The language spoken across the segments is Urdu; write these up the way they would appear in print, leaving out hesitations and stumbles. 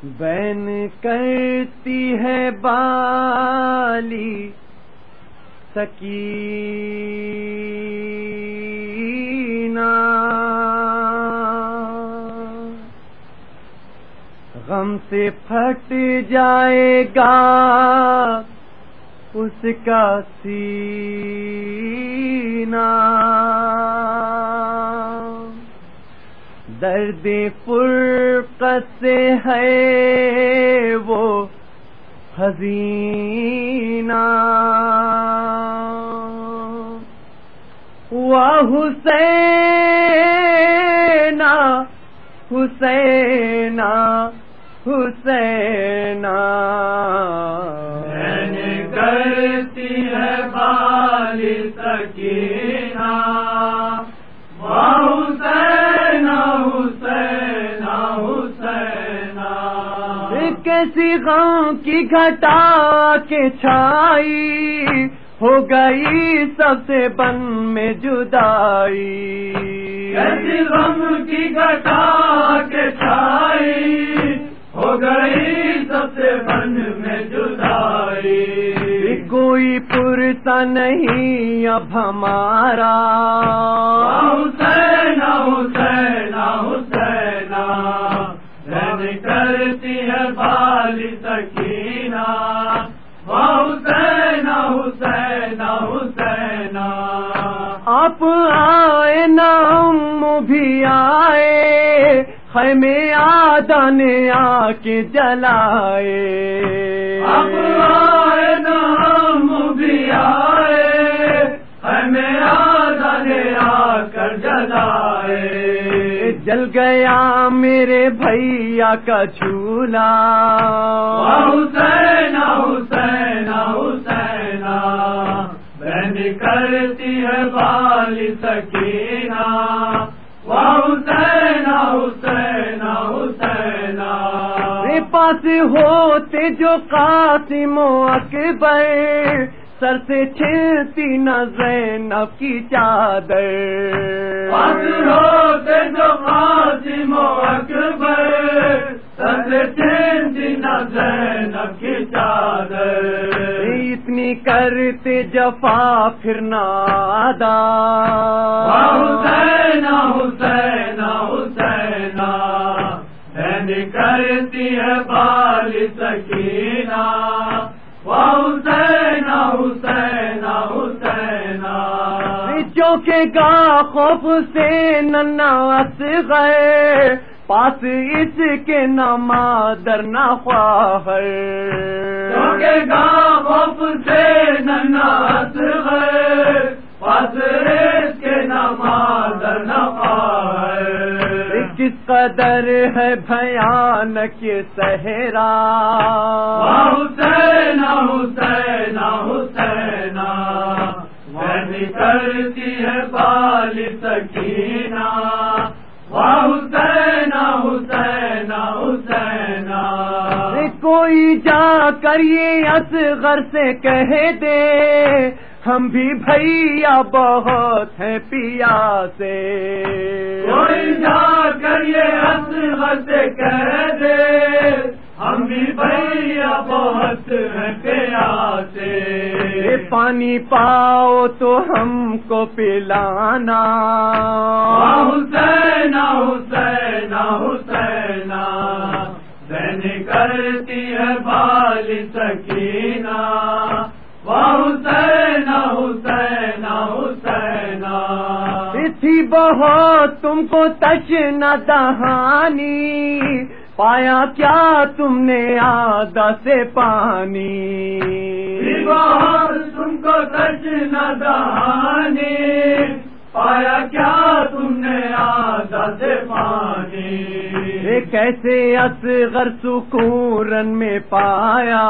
بین کرتی ہے بالی سکینہ، غم سے پھٹ جائے گا اس کا سینہ، درد فرقت سے ہے وہ حزینہ، حسینہ حسینہ حسینہ، بین کرتی ہے بالی سکینہ، حسینہ حسینہ حسینہ، کیسی غم کی گھٹا کے چھائی، ہو گئی سب سے بن میں جدائی، کیسی غم کی گھٹا کے چھائی، ہو گئی سب سے بن میں جدائی، کوئی پرسا نہیں اب ہمارا، حسینہ حسینہ حسینہ، بین کرتی ہے بالی سکینہ، حسینہ حسینہ حسینہ، آپ آئے نا ہم بھی آئے، خیمے آدھن آ کے جلائے، آپ آئے نا ہم بھی آئے، ہمیں آدھن آ کر جلائے، جل گیا میرے بھیا کا جھولا، حسینہ حسینہ حسینہ، بین کرتی ہے بالی سکینہ، حسینہ حسینہ حسینہ، پاس ہوتے جو قاسم و اکبر، سر سے چھلتی نہ زینب کی چادر، پاس ہوتے جو قاسم و اکبر، سر سے چھلتی نہ زینب کی چادر، اتنی کرتے جفا پھر نادا، حسینہ حسینہ حسینہ، بین کرتی ہے بالی سکینہ، حسینہ حسینہ حسینہ، چوکے گا خوف سے ننا اصغر، پاس اس کے نہ مادر نہ خواہر، چوکے گا خوف سے ننا اصغر، پاس اس کے نہ مادر نہ خواہر، کس قدر ہے بھیانک یہ صحرا، حسینہ حسینہ حسینہ، بین کرتی ہے بالی سکینہ، حسینہ حسینہ حسینہ، کوئی جا کر یہ اصغر سے کہہ دے، ہم بھی بھیا بہت ہیں پیاسے، کوئی جا کر یہ اصغر سے کہہ دے، ہم بھی بھیا بہت ہیں پیاسے، پانی پاؤ تو ہم کو پلانا، حسینہ حسینہ حسینہ، بین کرتی ہے بالی سکینہ، حسینہ حسینہ حسینہ، تھی بہت تم کو تشنہ دہانی، پایا کیا تم نے آدھا سے پانی، بہت تم کو تشنہ دہانی، پایا کیا تم نے آدھا سے پانی، کیسے اصغر سکون میں پایا،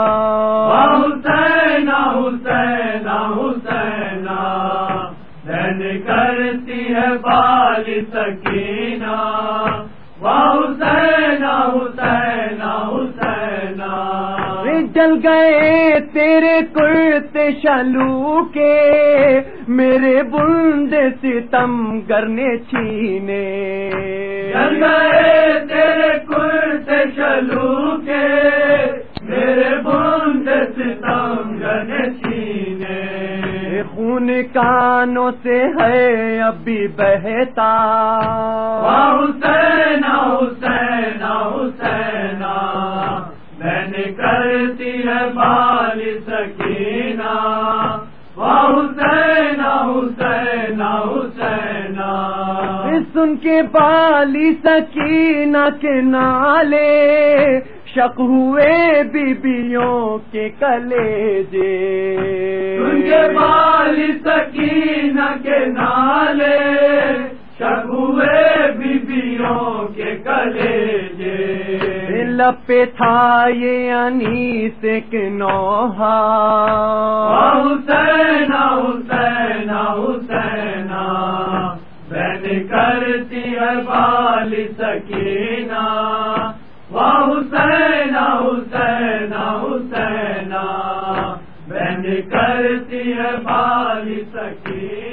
حسینہ حسینہ حسینہ، بین کرتی ہے بالی سکینہ، حسینہ حسینہ حسینہ، جل گئے تیرے کرتے شلو کے، میرے بندے ستم گر نے چھینے، جل گئے تیرے کرتے شلو کے میرے بند ستم نشینے خون کانوں سے ہے ابھی بہتا حسین حسین حسین بہن کرتی ہے بال سکینہ حسین حسین حسین سن کے بالی سکینہ کے نالے شق ہوئے بیبیوں کے کلیجے سن کے بالی سکینہ کے نالے شق ہوئے بیبیوں کے کلیجے لپے تھا یہ انیس ایک نوحہ حسین حسین حسین بہن کرتی ہے بال سکینہ حسین حسین حسین بہن کرتی ہے بال سکینہ